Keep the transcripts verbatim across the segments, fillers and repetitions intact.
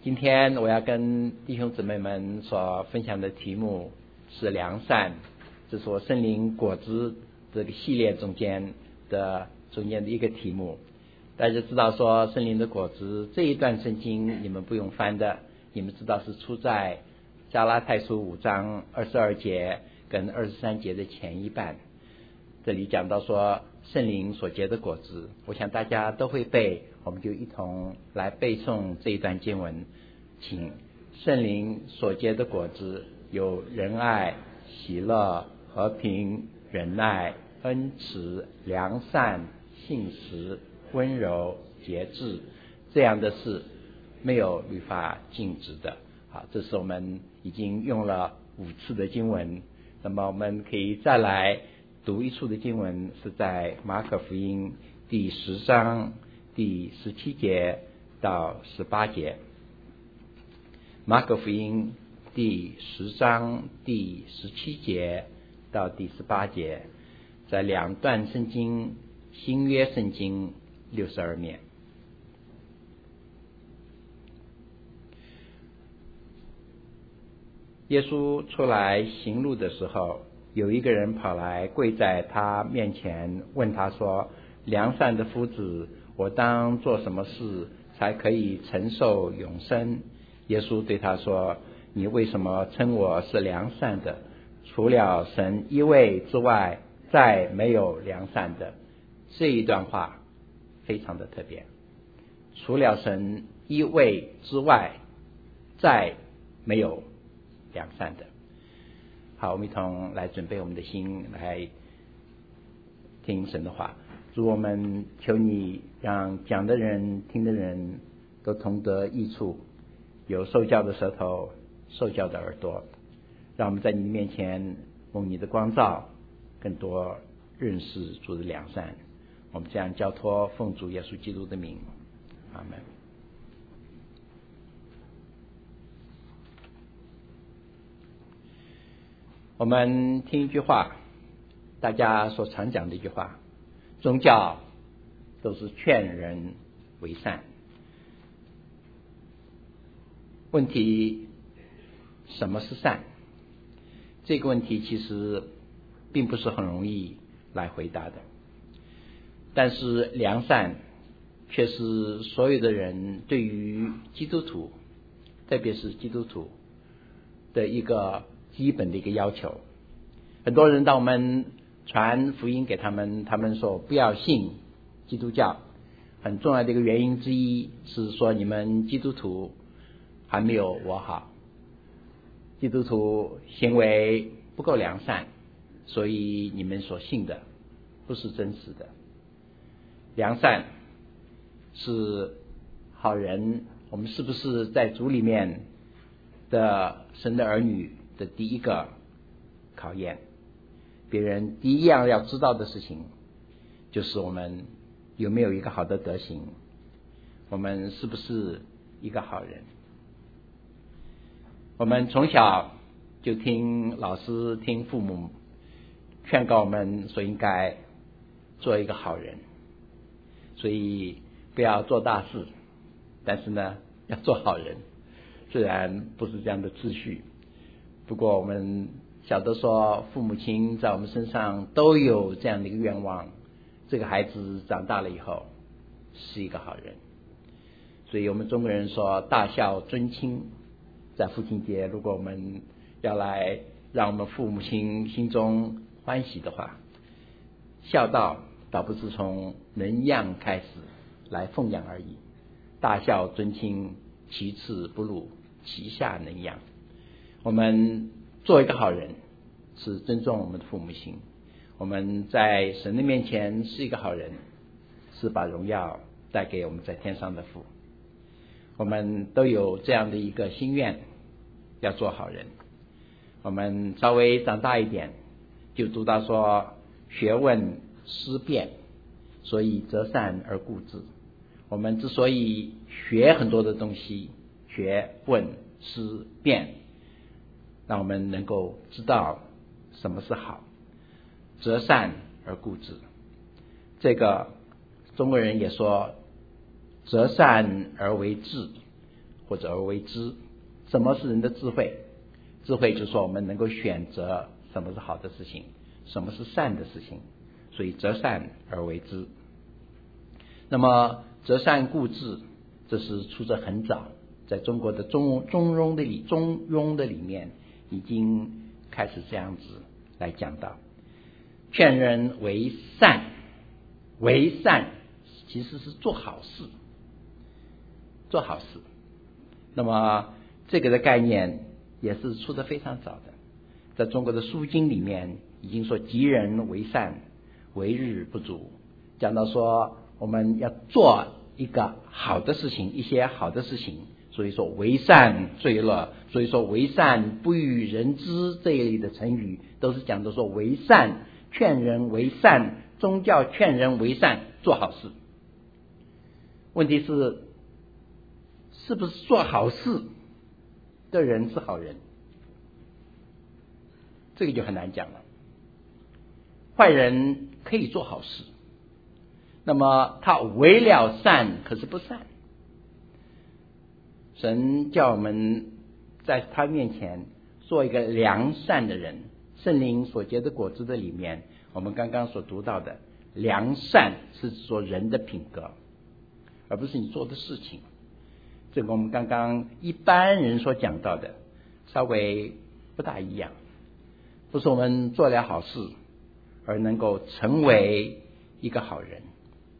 今天我要跟弟兄姊妹们所分享的题目是良善，这是我圣灵果子这个系列中间的中间的一个题目。大家知道说圣灵的果子这一段圣经你们不用翻的，你们知道是出在加拉太书五章二十二节跟二十三节的前一半。这里讲到说圣灵所结的果子，我想大家都会背，我们就一同来背诵这一段经文。请圣灵所结的果子有仁爱、喜乐、和平、忍耐、恩慈、良善、信实、温柔、节制，这样的事没有律法禁止的。好，这是我们已经用了五次的经文，那么我们可以再来读一处的经文，是在马可福音第十章第十七节到十八节。马可福音第十章第十七节到第十八节，在两段圣经，新约圣经六十二面。耶稣出来行路的时候，有一个人跑来跪在他面前，问他说：良善的夫子，我当做什么事才可以承受永生？耶稣对他说：你为什么称我是良善的？除了神一位之外，再没有良善的。这一段话非常的特别，除了神一位之外，再没有良善的。好，我们一同来准备我们的心来听神的话。主，我们求你让讲的人听的人都同得益处，有受教的舌头，受教的耳朵，让我们在你面前蒙你的光照，更多认识主的良善。我们这样交托奉主耶稣基督的名，阿们。我们听一句话，大家所常讲的一句话，宗教都是劝人为善。问题，什么是善？这个问题其实并不是很容易来回答的，但是良善却是所有的人对于基督徒，特别是基督徒的一个基本的一个要求。很多人当我们传福音给他们，他们说不要信基督教，很重要的一个原因之一是说你们基督徒还没有我好，基督徒行为不够良善，所以你们所信的不是真实的。良善是好人，我们是不是在主里面的神的儿女的第一个考验。别人第一样要知道的事情，就是我们有没有一个好的德行，我们是不是一个好人。我们从小就听老师听父母劝告我们说应该做一个好人，所以不要做大事，但是呢要做好人。虽然不是这样的秩序，不过我们晓得说父母亲在我们身上都有这样的一个愿望，这个孩子长大了以后是一个好人。所以我们中国人说大孝尊亲，在父亲节如果我们要来让我们父母亲心中欢喜的话，孝道倒不是从能养开始来奉养而已，大孝尊亲，其次不辱，其下能养。我们做一个好人是尊重我们的父母亲，我们在神的面前是一个好人，是把荣耀带给我们在天上的父。我们都有这样的一个心愿，要做好人。我们稍微长大一点，就读到说学问思辨，所以择善而固执。我们之所以学很多的东西，学问思辨，让我们能够知道什么是好，择善而固执。这个中国人也说择善而为智， 或者而为之。什么是人的智慧？智慧就是说我们能够选择什么是好的事情，什么是善的事情，所以择善而为之。那么择善固执，这是出自很早，在中国的中中庸的里中庸的里面已经开始这样子来讲到，劝人为善，为善其实是做好事，做好事。那么这个的概念也是出得非常早的，在中国的书经里面已经说及人为善，为日不足，讲到说我们要做一个好的事情，一些好的事情，所以说为善最乐，所以说为善不与人知这一类的成语都是讲的说为善，劝人为善，宗教劝人为善，做好事。问题是是不是做好事的人是好人？这个就很难讲了。坏人可以做好事，那么他为了善可是不善。神叫我们在他面前做一个良善的人，圣灵所结的果子的里面，我们刚刚所读到的良善是说人的品格，而不是你做的事情。这个我们刚刚一般人所讲到的稍微不大一样，不是我们做了好事而能够成为一个好人。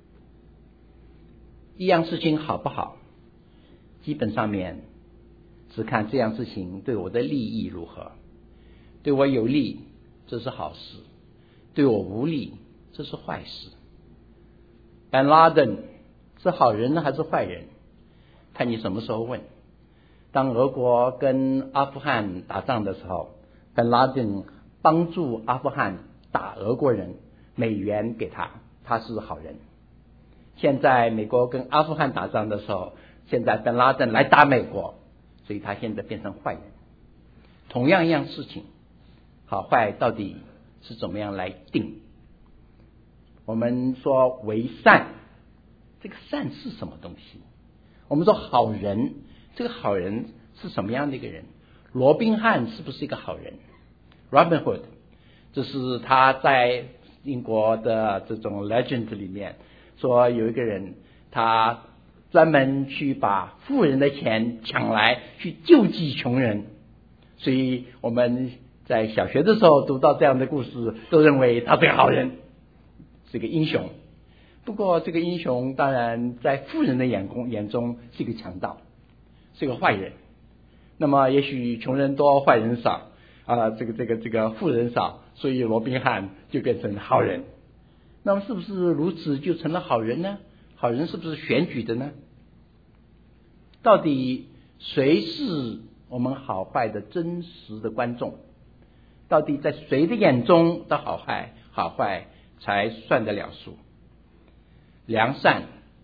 一样事情好不好，基本上面只看这样事情对我的利益如何。对我有利，这是好事；对我无利，这是坏事。本拉登是好人呢还是坏人？看你什么时候问。当俄国跟阿富汗打仗的时候，本拉登帮助阿富汗打俄国人，美元给他，他是好人。现在美国跟阿富汗打仗的时候，现在本拉登来打美国，所以他现在变成坏人。同样一样事情，好坏到底是怎么样来定？我们说为善，这个善是什么东西？我们说好人，这个好人是什么样的一个人？罗宾汉是不是一个好人？ Robin Hood， 这是他在英国的这种 legend 里面说，有一个人他专门去把富人的钱抢来去救济穷人，所以我们在小学的时候读到这样的故事，都认为他是个好人，是个英雄。不过这个英雄当然在富人的眼光眼中是一个强盗，是个坏人。那么也许穷人多坏人少啊，这个这个这个富人少，所以罗宾汉就变成好人。那么是不是如此就成了好人呢？好人是不是选举的呢？到底谁是我们好坏的真实的观众？到底在谁的眼中的好坏好坏才算得了数？良善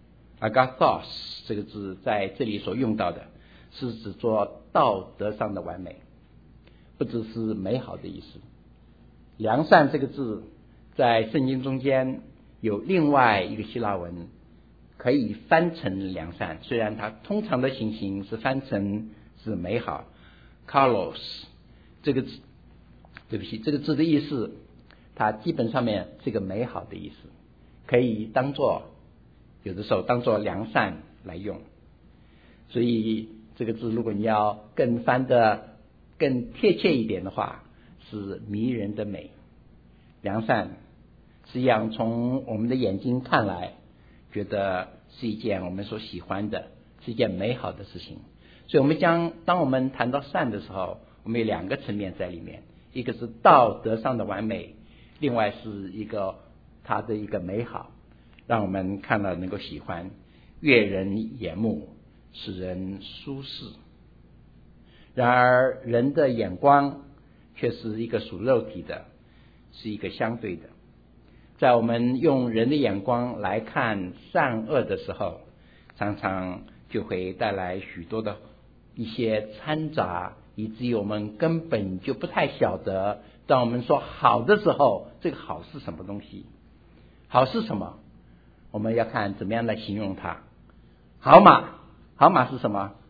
agathos 这个字在这里所用到的是指做道德上的完美，不只是美好的意思。良善这个字在圣经中间有另外一个希腊文可以翻成良善，虽然它通常的情形是翻成是美好 kalos 这个字，对不起，这个字的意思它基本上面是一个美好的意思，可以当做有的时候当做良善来用。所以这个字如果你要更翻的更贴切一点的话，是迷人的美。良善实际上从我们的眼睛看来，觉得是一件我们所喜欢的，是一件美好的事情。所以我们将当我们谈到善的时候，我们有两个层面在里面，一个是道德上的完美，另外是一个它的一个美好，让我们看了能够喜欢，悦人眼目，使人舒适。然而人的眼光却是一个属肉体的，是一个相对的。在我们用人的眼光来看善恶的时候，常常就会带来许多的一些掺杂，以至于我们根本就不太晓得，当我们说好的时候，这个好是什么东西？好是什么？我们要看怎么样来形容它。好马，好马是什么？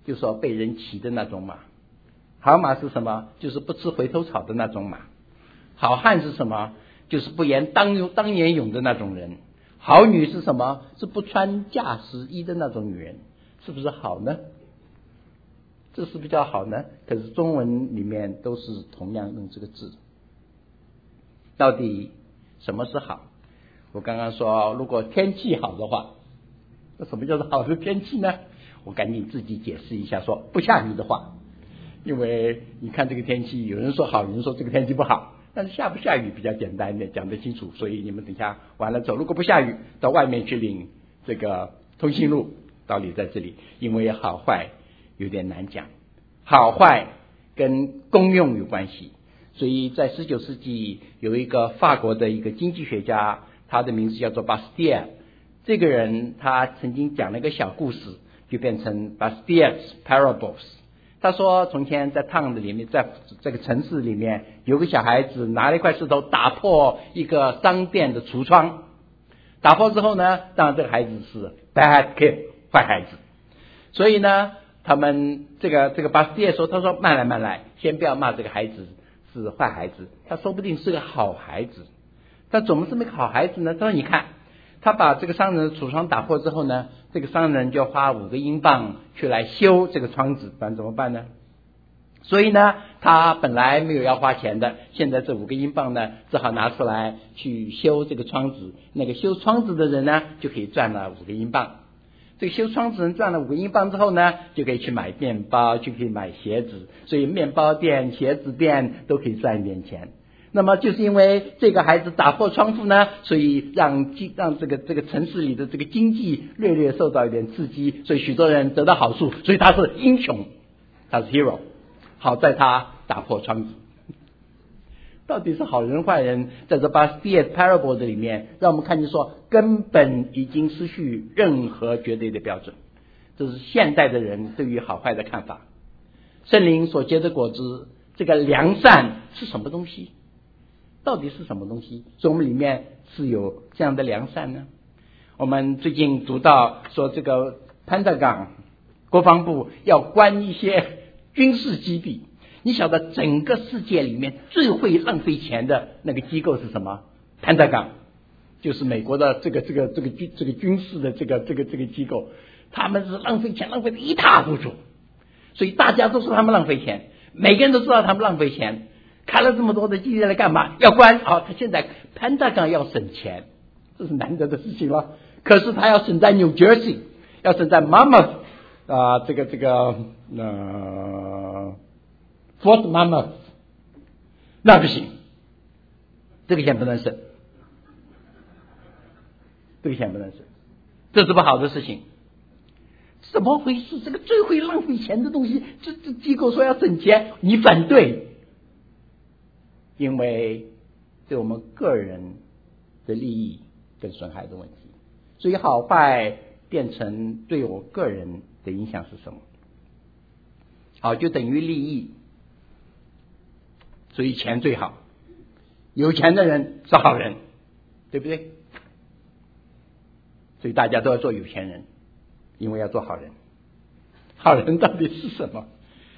就说被人骑的那种马。好马是什么？就是不吃回头草的那种马。好汉是什么？就是不言当当年勇的那种人。好女是什么？是不穿嫁时衣的那种女人。是不是好呢？这是比较好呢，可是中文里面都是同样用这个字。到底什么是好？我刚刚说，如果天气好的话，那什么叫做好的天气呢？我赶紧自己解释一下，说不下雨的话。因为你看这个天气，有人说好，有人说这个天气不好，但是下不下雨比较简单一点，讲得清楚。所以你们等一下完了之后，如果不下雨，到外面去领这个通讯录，道理在这里。因为好坏有点难讲，好坏跟功用有关系。所以在十九世纪有一个法国的一个经济学家，他的名字叫做巴斯蒂尔。这个人他曾经讲了一个小故事，就变成 Bastille's Parables。他说从前在 town 里面，在这个城市里面，有个小孩子拿了一块石头打破一个商店的橱窗。打破之后呢，当然这个孩子是 bad kid 坏孩子。所以呢，他们这个这个巴斯蒂尔说，他说慢来慢来，先不要骂这个孩子是坏孩子，他说不定是个好孩子。他怎么这么个好孩子呢？他说你看，他把这个商人的橱窗打破之后呢，这个商人就花五个英镑去来修这个窗子，不然怎么办呢？所以呢，他本来没有要花钱的，现在这五个英镑呢，只好拿出来去修这个窗子。那个修窗子的人呢，就可以赚了五个英镑。这个修窗子人赚了五个英镑之后呢，就可以去买面包，就可以买鞋子，所以面包店、鞋子店都可以赚一点钱。那么就是因为这个孩子打破窗户呢，所以让让这个这个城市里的这个经济略略受到一点刺激，所以许多人得到好处，所以他是英雄，他是 hero。好在他打破窗子。到底是好人坏人，在这 Bastille's Parable 的里面，让我们看见说根本已经失去任何绝对的标准。这是现代的人对于好坏的看法。圣灵所结的果子，这个良善是什么东西？到底是什么东西？所以我们里面是有这样的良善呢？我们最近读到说，这个潘达冈国防部要关一些军事基地。你晓得整个世界里面最会浪费钱的那个机构是什么？潘达冈，就是美国的这个这个这个军这个军事的这个这个这个机构，他们是浪费钱浪费的一塌糊涂，所以大家都说他们浪费钱，每个人都知道他们浪费钱，开了这么多的基地来干嘛？要关啊！他现在潘达冈要省钱，这是难得的事情了。可是他要省在 New Jersey， 要省在 Monmouth 啊、呃，这个这个呃。Fort Monmouth， 那不行，这个钱不能省，这个钱不能省，这是不好的事情。怎么回事？这个最会浪费钱的东西，这这机构说要省钱，你反对，因为对我们个人的利益跟损害的问题，所以好坏变成对我个人的影响是什么？好，就等于利益。所以钱最好，有钱的人是好人，对不对？所以大家都要做有钱人，因为要做好人。好人到底是什么？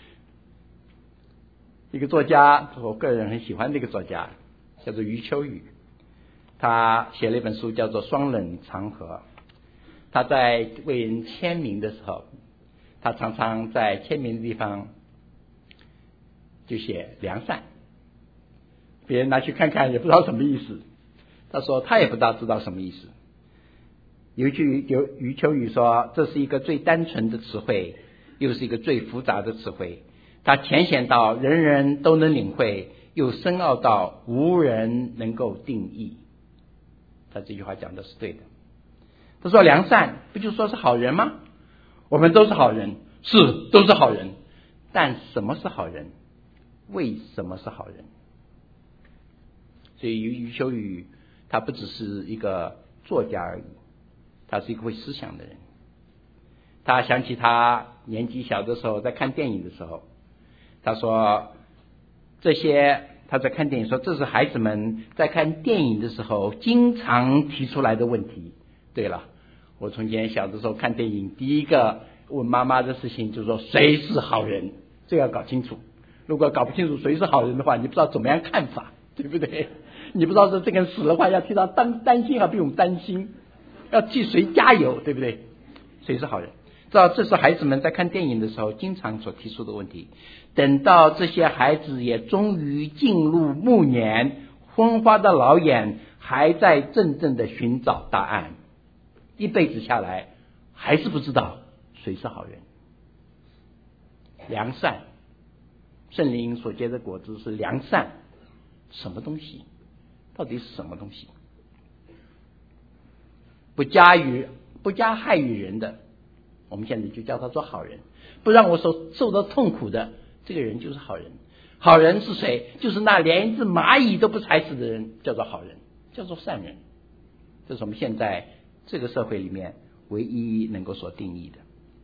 一个作家，我个人很喜欢这个作家，叫做余秋雨，他写了一本书叫做《双冷长河》。他在为人签名的时候，他常常在签名的地方就写良善。别人拿去看看也不知道什么意思，他说他也不知道知道什么意思。有一句有余秋雨说，这是一个最单纯的词汇，又是一个最复杂的词汇，它浅显到人人都能领会，又深奥到无人能够定义。他这句话讲的是对的。他说良善不就说是好人吗？我们都是好人，是都是好人，但什么是好人？为什么是好人？所以余秋雨他不只是一个作家而已，他是一个会思想的人。他想起他年纪小的时候在看电影的时候，他说这些他在看电影说这是孩子们在看电影的时候经常提出来的问题。对了，我从前小的时候看电影，第一个问妈妈的事情，就是说谁是好人，这要搞清楚。如果搞不清楚谁是好人的话，你不知道怎么样看法，对不对？你不知道说这个人死的话要替他担担心还不用担心，要替谁加油，对不对？谁是好人？知道这是孩子们在看电影的时候经常所提出的问题。等到这些孩子也终于进入暮年，昏花的老眼还在真正的寻找答案，一辈子下来还是不知道谁是好人。良善，圣灵所结的果子是良善，什么东西？到底是什么东西？不加于不加害于人的，我们现在就叫他做好人。不让我受受到痛苦的，这个人就是好人。好人是谁？就是那连一只蚂蚁都不踩死的人，叫做好人，叫做善人。这是我们现在这个社会里面唯一能够所定义的。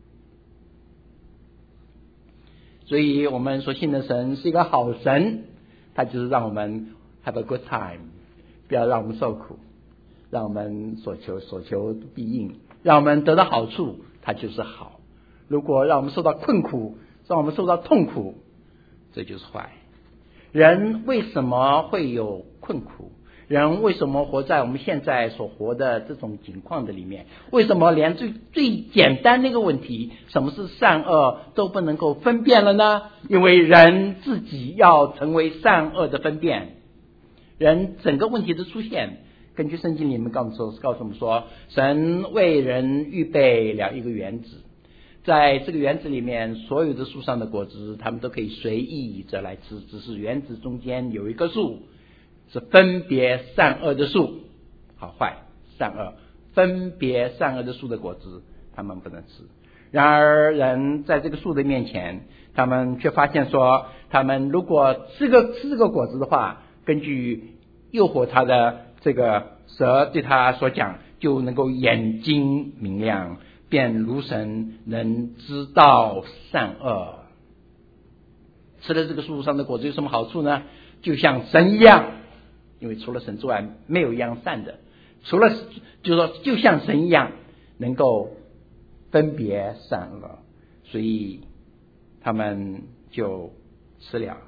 所以我们所信的神是一个好神，他就是让我们 have a good time， 不要让我们受苦，让我们所求所求必应，让我们得到好处，他就是好。如果让我们受到困苦，让我们受到痛苦，这就是坏。人为什么会有困苦？人为什么活在我们现在所活的这种境况的里面？为什么连最最简单的一个问题，什么是善恶都不能够分辨了呢？因为人自己要成为善恶的分辨。人整个问题的出现，根据圣经里面告诉告诉我们说，神为人预备了一个园子，在这个园子里面，所有的树上的果子他们都可以随意着来吃，只是园子中间有一棵树是分别善恶的树，好坏善恶分别善恶的树的果子他们不能吃。然而人在这个树的面前，他们却发现说，他们如果吃个吃这个果子的话，根据诱惑他的这个蛇对他所讲，就能够眼睛明亮，便如神，能知道善恶。吃了这个树上的果子有什么好处呢？就像神一样，因为除了神之外没有一样善的，除了就是说就像神一样能够分别善恶，所以他们就吃了，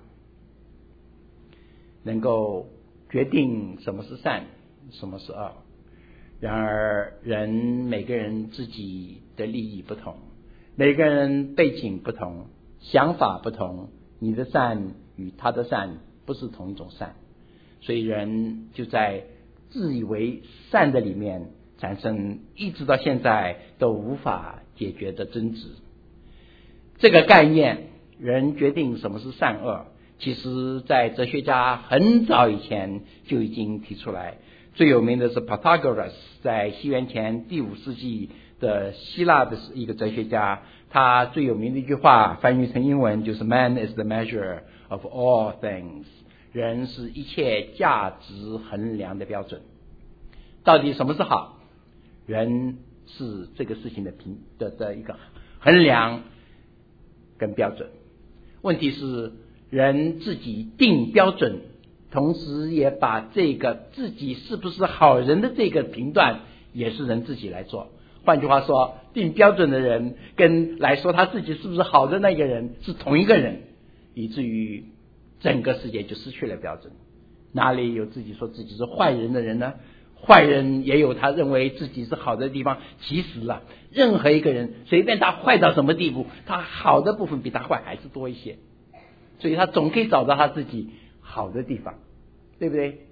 能够决定什么是善什么是恶。然而人每个人自己的利益不同，每个人背景不同，想法不同，你的善与他的善不是同一种善，所以人就在自以为善的里面产生一直到现在都无法解决的争执。这个概念，人决定什么是善恶，其实在哲学家很早以前就已经提出来。最有名的是 Pythagoras， 在西元前第五世纪的希腊的一个哲学家，他最有名的一句话翻译成英文就是 Man is the measure of all things， 人是一切价值衡量的标准。到底什么是好？人是这个事情的评的的一个衡量跟标准。问题是人自己定标准，同时也把这个自己是不是好人的这个评断也是人自己来做。换句话说，定标准的人跟来说他自己是不是好的那个人是同一个人，以至于整个世界就失去了标准。哪里有自己说自己是坏人的人呢？坏人也有他认为自己是好的地方。其实啊，任何一个人随便他坏到什么地步，他好的部分比他坏还是多一些，所以他总可以找到他自己好的地方，对不对？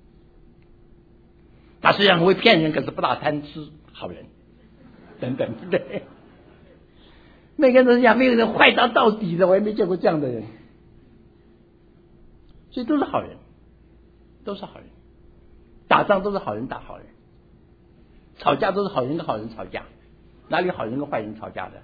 他虽然会骗人，可是不大贪吃，好人等等，对不对？每个人都是这样，没有人坏到到底的，我也没见过这样的人，所以都是好人，都是好人。打仗都是好人打好人，吵架都是好人跟好人吵架，哪里有好人跟坏人吵架的？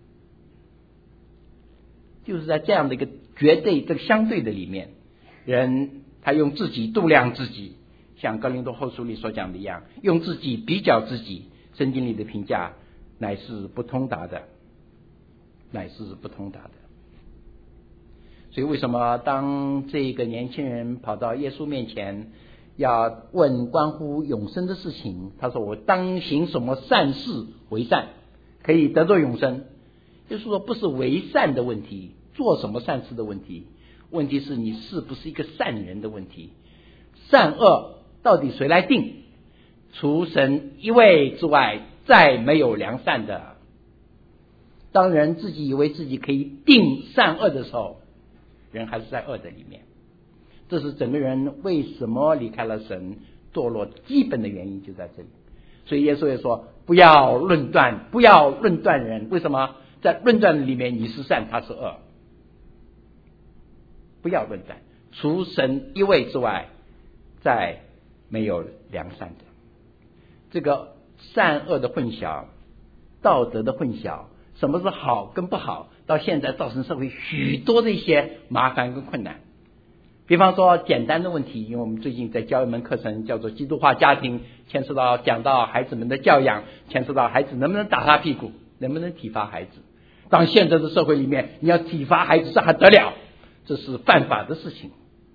就是在这样的一个绝对这个相对的里面，人他用自己度量自己，像哥林多后书里所讲的一样，用自己比较自己，圣经里的评价乃是不通达的，乃是不通达的。所以为什么当这个年轻人跑到耶稣面前要问关乎永生的事情，他说我当行什么善事为善，可以得到永生？ 就是说不是为善的问题，做什么善事的问题，问题是你是不是一个善人的问题。善恶到底谁来定？除神一位之外，再没有良善的。当人自己以为自己可以定善恶的时候，人还是在恶的里面。这是整个人为什么离开了神堕落基本的原因，就在这里。所以耶稣也说不要论断，不要论断人。为什么？在论断里面你是善，他是恶。不要论断，除神一位之外，再没有良善的。这个善恶的混淆，道德的混淆，什么是好跟不好，到现在造成社会许多的一些麻烦跟困难。比方说简单的问题，因为我们最近在教一门课程叫做基督化家庭，牵涉到讲到孩子们的教养，牵涉到孩子能不能打他屁股，能不能体罚孩子。当现在的社会里面，你要体罚孩子这还得了，这是犯法的事情。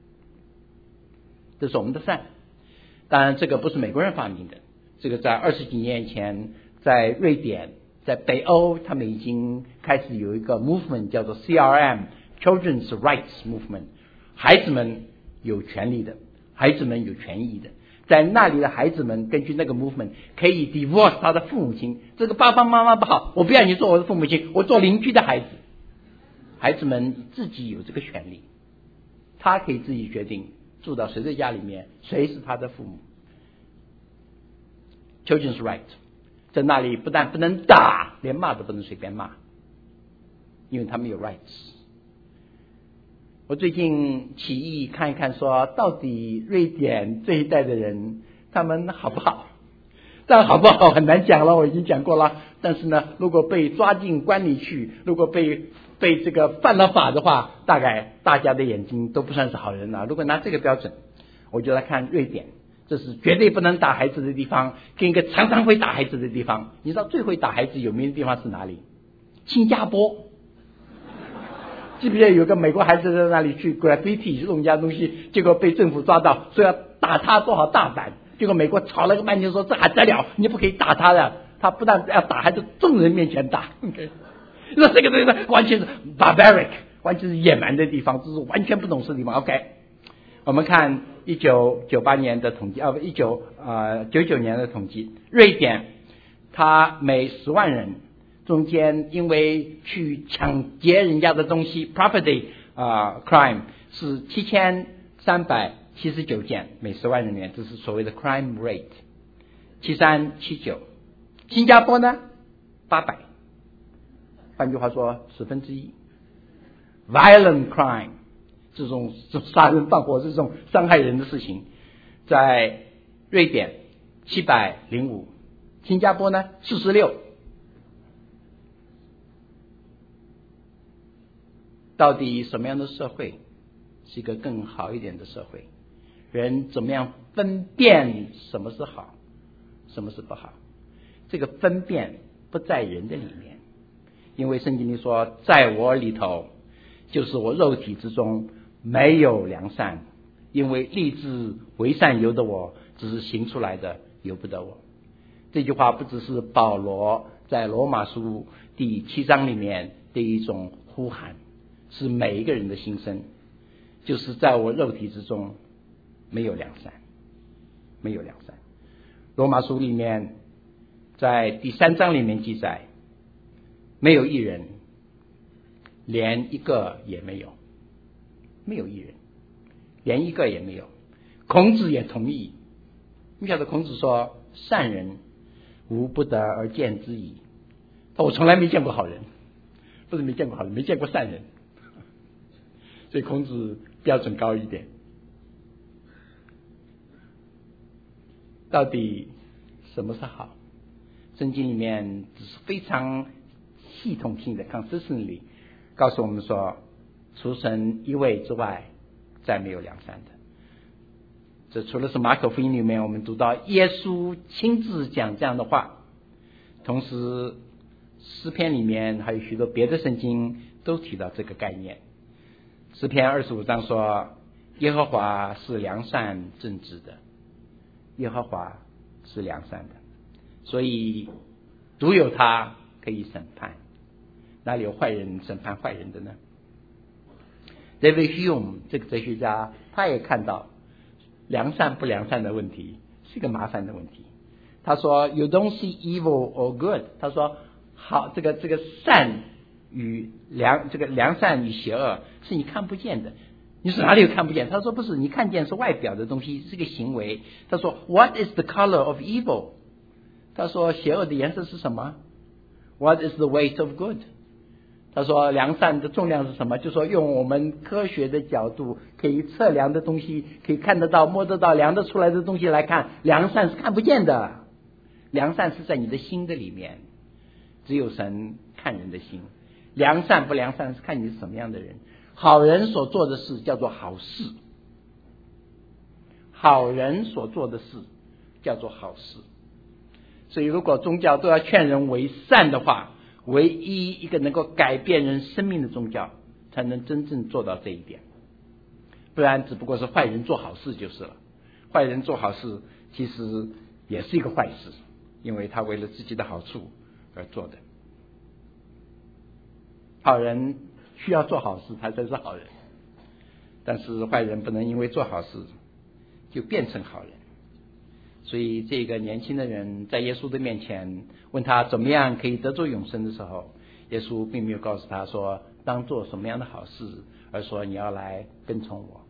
这是我们的善。当然这个不是美国人发明的，这个在二十几年前在瑞典，在北欧，他们已经开始有一个 movement 叫做 C R M Children's Rights Movement， 孩子们有权利的，孩子们有权益的。在那里的孩子们根据那个 movement 可以 divorce 他的父母亲，这个爸爸妈妈不好，我不要你做我的父母亲，我做邻居的孩子。孩子们自己有这个权利，他可以自己决定住到谁的家里面，谁是他的父母。 Children's right， 在那里不但不能打，连骂都不能随便骂，因为他们有 rights。 我最近起义看一看，说到底瑞典这一代的人他们好不好？但好不好很难讲了，我已经讲过了。但是呢，如果被抓进关里去，如果被被这个犯了法的话，大概大家的眼睛都不算是好人了。如果拿这个标准，我就来看瑞典，这是绝对不能打孩子的地方，跟一个常常会打孩子的地方。你知道最会打孩子有名的地方是哪里？新加坡。记不记得有个美国孩子在那里去 graffiti 弄人家东西，结果被政府抓到，说要打他多少大板，结果美国吵了个半天，说这还得了，你不可以打他的，他不但要打，还在众人面前打。Okay， 那这个东西完全是 barbaric， 完全是野蛮的地方，这是完全不懂事的地方。OK， 我们看一九九八年的统计，啊不，一九呃九九年的统计，瑞典他每十万人中间因为去抢劫人家的东西 property 啊、呃、crime 是七千三百七十九件每十万人员，这是所谓的 crime rate 七三七九。新加坡呢八百，换句话说十分之一。violent crime 这种杀人放火这种伤害人的事情，在瑞典七百零五，新加坡呢四十六。到底什么样的社会是一个更好一点的社会？人怎么样分辨什么是好，什么是不好？这个分辨不在人的里面，因为圣经里说，在我里头，就是我肉体之中没有良善，因为立志为善由得我，只是行出来的由不得我。这句话不只是保罗在罗马书第七章里面的一种呼喊，是每一个人的心声，就是在我肉体之中没有良善，没有良善。罗马书里面在第三章里面记载，没有一人，连一个也没有，没有一人，连一个也没有。孔子也同意，你晓得孔子说，善人无不得而见之矣。我从来没见过好人，不是没见过好人，没见过善人。所以孔子标准高一点。到底什么是好？圣经里面只是非常系统性的 consistently 告诉我们说，除神一位之外，再没有良善的。这除了是马可福音里面我们读到耶稣亲自讲这样的话，同时诗篇里面还有许多别的圣经都提到这个概念。诗篇二十五章说，耶和华是良善正直的，耶和华是良善的，所以独有他可以审判， 哪里有坏人审判坏人的呢？ David Hume 这个哲学家他也看到良善不良善的问题是一个麻烦的问题。他说 You don't see evil or good， 他说好，这个这个善与良，这个良善与邪恶是你看不见的。你说哪里有看不见？他说不是，你看见是外表的东西，是个行为。他说 What is the color of evil？ 他说邪恶的颜色是什么？ What is the weight of good？ 他说良善的重量是什么？就说用我们科学的角度可以测量的东西，可以看得到摸得到量得出来的东西来看，良善是看不见的。良善是在你的心的里面，只有神看人的心。良善不良善是看你是什么样的人。好人所做的事叫做好事，好人所做的事叫做好事。所以如果宗教都要劝人为善的话，唯一一个能够改变人生命的宗教才能真正做到这一点，不然只不过是坏人做好事就是了。坏人做好事其实也是一个坏事，因为他为了自己的好处而做的。好人需要做好事才算是好人，但是坏人不能因为做好事就变成好人。所以这个年轻的人在耶稣的面前问他怎么样可以得着永生的时候，耶稣并没有告诉他说当做什么样的好事，而说你要来跟从我。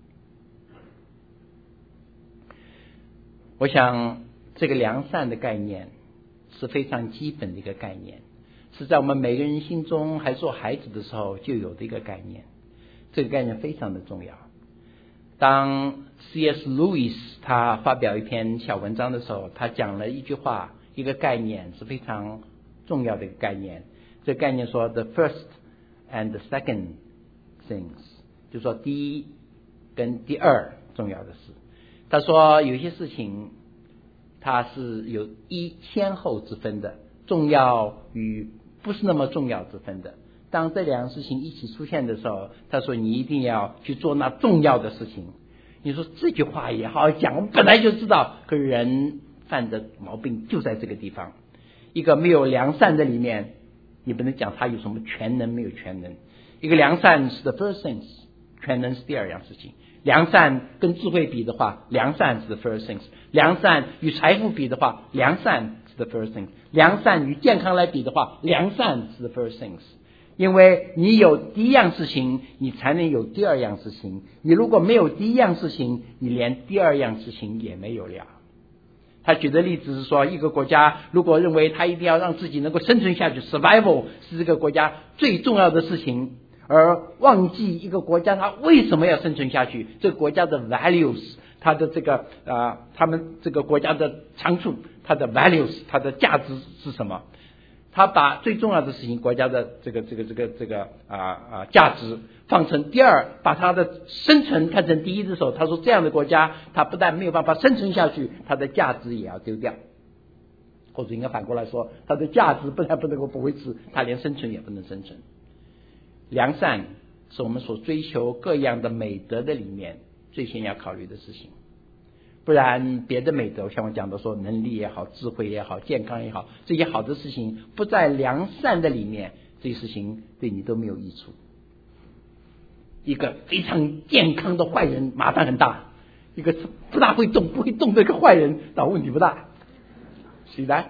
我想这个良善的概念是非常基本的一个概念，是在我们每个人心中还做孩子的时候就有的一个概念，这个概念非常的重要。当 C S Lewis 他发表一篇小文章的时候，他讲了一句话，一个概念是非常重要的一个概念。这个概念说 the first and the second things， 就说第一跟第二重要的事。他说有些事情它是有一先后之分的，重要与不是那么重要之分的。当这两个事情一起出现的时候，他说你一定要去做那重要的事情。你说这句话也好好讲，我们本来就知道，可是人犯的毛病就在这个地方。一个没有良善的里面，你不能讲他有什么全能没有全能。一个良善是 the first things， 全能是第二样事情。良善跟智慧比的话，良善是 the first things。良善与财富比的话，良善是 the first things。良善与健康来比的话，良善是 the first things。因为你有第一样事情，你才能有第二样事情。你如果没有第一样事情，你连第二样事情也没有了。他举的例子是说，一个国家如果认为他一定要让自己能够生存下去 survival 是这个国家最重要的事情，而忘记一个国家它为什么要生存下去，这个国家的 values， 它的这个啊、呃，他们这个国家的长处，它的 values， 它的价值是什么？他把最重要的事情，国家的这个这个这个这个啊啊价值放成第二，把它的生存看成第一的时候，他说这样的国家，它不但没有办法生存下去，它的价值也要丢掉，或者应该反过来说，它的价值不但不能够不维持，它连生存也不能生存。良善是我们所追求各样的美德的里面最先要考虑的事情。不然别的美德，像我讲的说能力也好，智慧也好，健康也好，这些好的事情不在良善的里面，这些事情对你都没有益处。一个非常健康的坏人麻烦很大，一个不大会动不会动的一个坏人倒问题不大。See that?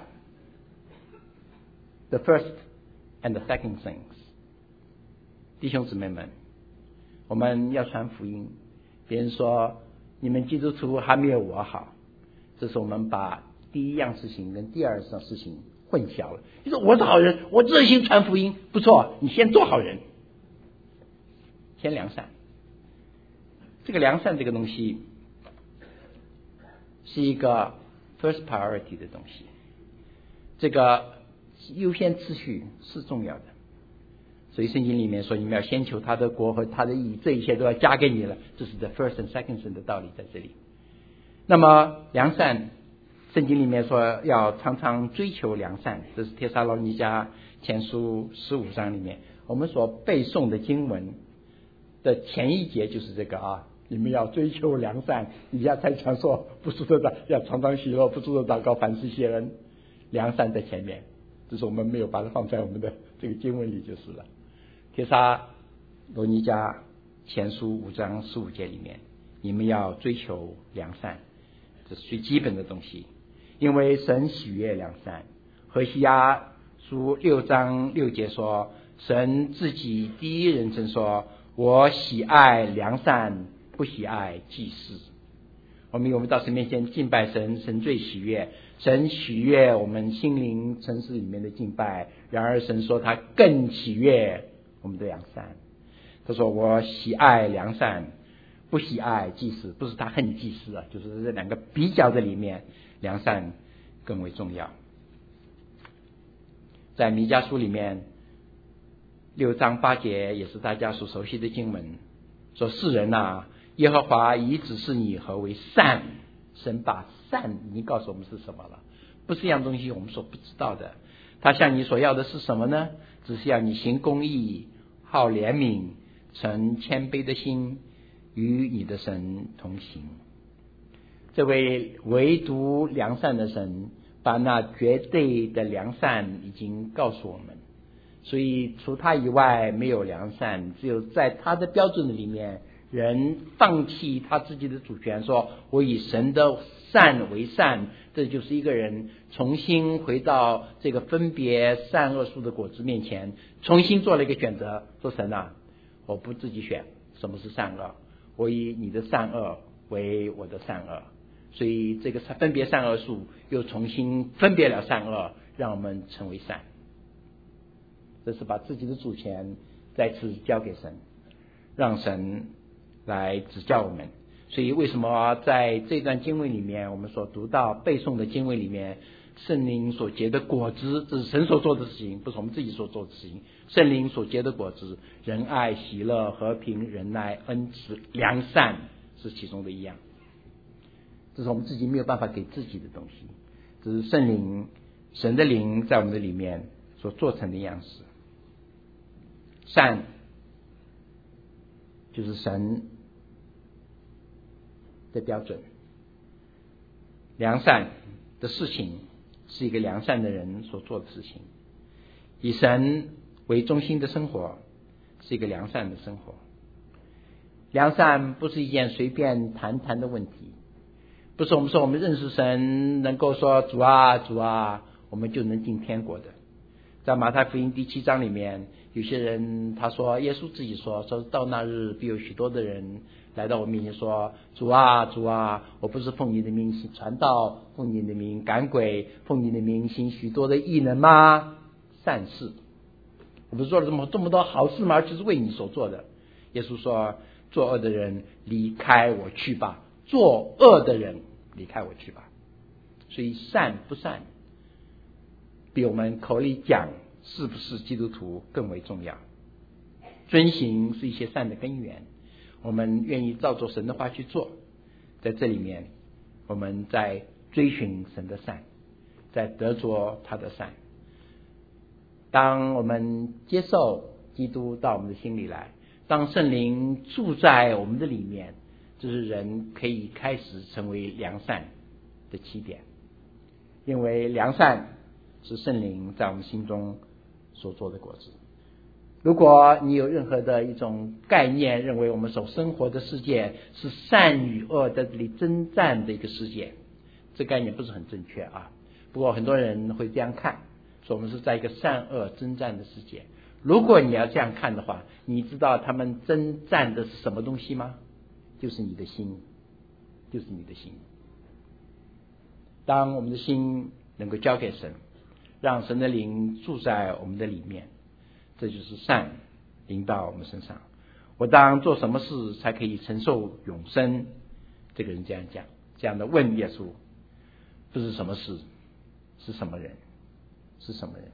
The first and the second things， 弟兄姊妹们，我们要传福音，别人说你们基督徒还没有我好，这是我们把第一样事情跟第二样事情混淆了。你说我是好人，我热心传福音，不错，你先做好人，先良善。这个良善这个东西是一个 first priority 的东西，这个优先次序是重要的。所以圣经里面说你们要先求他的国和他的义，这一切都要加给你了，这是 the first and second thing 的道理在这里。那么良善，圣经里面说要常常追求良善，这是帖撒罗尼迦前书十五章里面我们所背诵的经文的前一节就是这个啊，你们要追求良善，以下才讲说不住的祷要常常喜乐，不住的祷告，凡事谢恩。良善在前面，只是我们没有把它放在我们的这个经文里就是了。帖撒罗尼迦前书五章十五节里面，你们要追求良善，这是最基本的东西，因为神喜悦良善。何西阿书六章六节说，神自己第一人称说，我喜爱良善，不喜爱祭祀。我们我们到神面前敬拜神，神最喜悦，神喜悦我们心灵城市里面的敬拜。然而神说他更喜悦我们的良善，他说我喜爱良善，不喜爱祭祀。不是他恨祭祀啊，就是这两个比较的里面，良善更为重要。在弥迦书里面六章八节也是大家所熟悉的经文，说世人啊，耶和华已指示你何为善。神把善已经告诉我们是什么了，不是一样东西我们所不知道的。他向你所要的是什么呢？只是要你行公义，好怜悯，存谦卑的心，与你的神同行。这位唯独良善的神，把那绝对的良善已经告诉我们，所以除他以外没有良善。只有在他的标准里面，人放弃他自己的主权，说我以神的善为善，这就是一个人重新回到这个分别善恶树的果子面前，重新做了一个选择，说神啊，我不自己选什么是善恶，我以你的善恶为我的善恶。所以这个分别善恶树又重新分别了善恶，让我们成为善。这是把自己的主权再次交给神，让神来指教我们。所以为什么在这段经文里面，我们所读到背诵的经文里面，圣灵所结的果子，这是神所做的事情，不是我们自己所做的事情。圣灵所结的果子，仁爱、喜乐、和平、忍耐、恩慈、良善，是其中的一样。这是我们自己没有办法给自己的东西，这是圣灵神的灵在我们的里面所做成的样式。善就是神的标准，良善的事情是一个良善的人所做的事情，以神为中心的生活是一个良善的生活。良善不是一件随便谈谈的问题，不是我们说我们认识神能够说主啊主啊我们就能进天国的。在马太福音第七章里面，有些人他说耶稣自己说说到那日必有许多的人来到我面前说，主啊主啊，我不是奉你的名传道，奉你的名赶鬼，奉你的名行许多的异能吗？善事，我不是做了这么这么多好事吗？就是为你所做的。耶稣说，作恶的人离开我去吧，作恶的人离开我去吧。所以善不善比我们口里讲是不是基督徒更为重要。遵行是一些善的根源，我们愿意照着神的话去做，在这里面我们在追寻神的善，在得着他的善。当我们接受基督到我们的心里来，当圣灵住在我们的里面，这是人可以开始成为良善的起点。因为良善是圣灵在我们心中所做的果子。如果你有任何的一种概念，认为我们所生活的世界是善与恶在这里征战的一个世界，这概念不是很正确啊。不过很多人会这样看，说我们是在一个善恶征战的世界。如果你要这样看的话，你知道他们征战的是什么东西吗？就是你的心，就是你的心。当我们的心能够交给神，让神的灵住在我们的里面，这就是善临到我们身上。我当做什么事才可以承受永生？这个人这样讲，这样的问耶稣，不是什么事，是什么人？是什么人？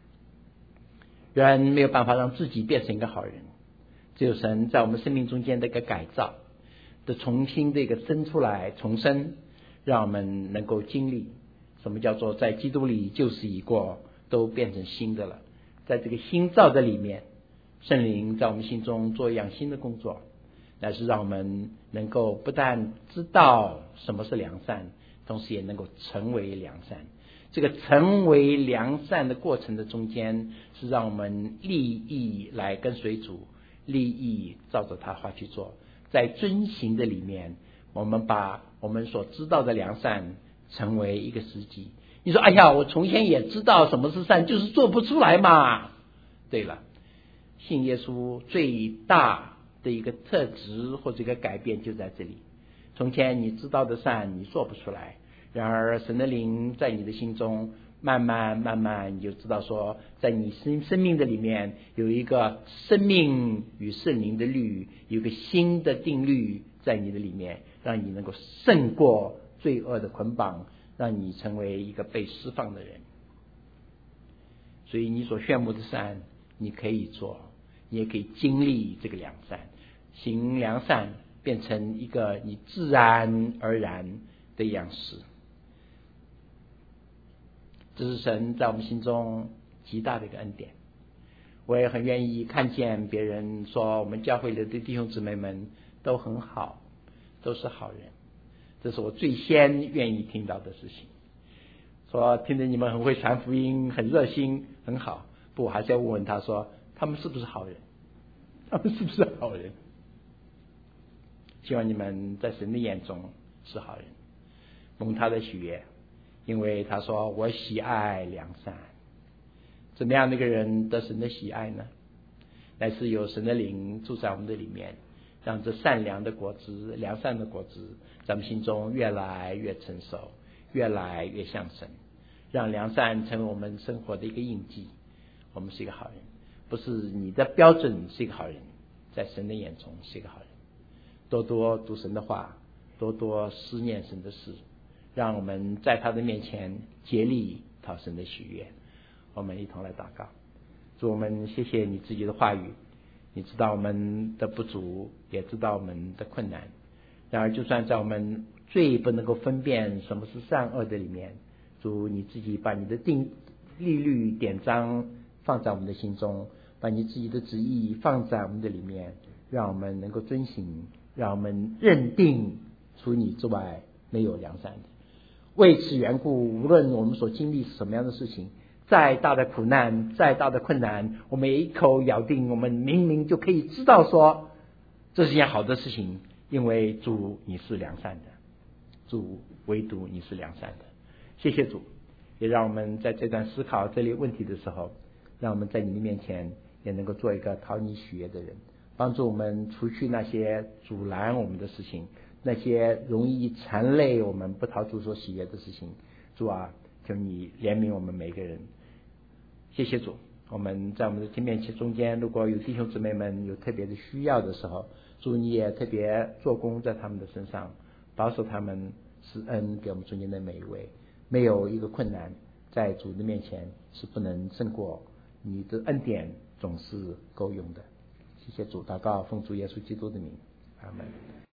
人没有办法让自己变成一个好人，只有神在我们生命中间的一个改造的重新的一个生出来重生，让我们能够经历什么叫做在基督里旧事已过，都变成新的了。在这个新造的里面，圣灵在我们心中做一样新的工作，乃是让我们能够不但知道什么是良善，同时也能够成为良善。 这个成为良善的过程的中间，是让我们立意来跟随主，立意照着他话去做，在遵行的里面，我们把我们所知道的良善成为一个实际。你说哎呀，我从前也知道什么是善，就是做不出来嘛。对了，信耶稣最大的一个特质或者一个改变就在这里。从前你知道的善你做不出来，然而神的灵在你的心中慢慢慢慢，你就知道说，在你生生命的里面有一个生命与圣灵的律，有一个新的定律在你的里面，让你能够胜过罪恶的捆绑，让你成为一个被释放的人。所以你所炫目的善你可以做，你也可以经历这个良善，行良善变成一个你自然而然的样式。这是神在我们心中极大的一个恩典。我也很愿意看见别人说我们教会里的弟兄姊妹们都很好，都是好人，这是我最先愿意听到的事情。说听着你们很会传福音，很热心，很好，不，我还是要问问他说他们是不是好人，他们是不是好人。希望你们在神的眼中是好人，蒙他的喜悦，因为他说我喜爱良善。怎么样那个人得神的喜爱呢？乃是有神的灵住在我们的里面，让这善良的果子，良善的果子在我们心中越来越成熟，越来越像神，让良善成为我们生活的一个印记。我们是一个好人，不是你的标准是一个好人，在神的眼中是一个好人。多多读神的话，多多思念神的事，让我们在他的面前竭力讨神的喜悦。我们一同来祷告。主，我们谢谢你自己的话语，你知道我们的不足，也知道我们的困难。然而就算在我们最不能够分辨什么是善恶的里面，主你自己把你的定律律典章放在我们的心中，把你自己的旨意放在我们的里面，让我们能够遵行，让我们认定除你之外没有良善的。为此缘故，无论我们所经历是什么样的事情，再大的苦难，再大的困难，我们也一口咬定，我们明明就可以知道说这是一件好的事情，因为主你是良善的，主唯独你是良善的。谢谢主，也让我们在这段思考这类问题的时候，让我们在你的面前也能够做一个讨你喜悦的人，帮助我们除去那些阻拦我们的事情，那些容易缠累我们不讨主所喜悦的事情。主啊，求你怜悯我们每个人。谢谢主，我们在我们的天面前中间，如果有弟兄姊妹们有特别的需要的时候，主你也特别做工在他们的身上，保守他们，施恩给我们中间的每一位。没有一个困难在主的面前是不能胜过，你的恩典总是够用的。谢谢主，祷告奉主耶稣基督的名，阿们。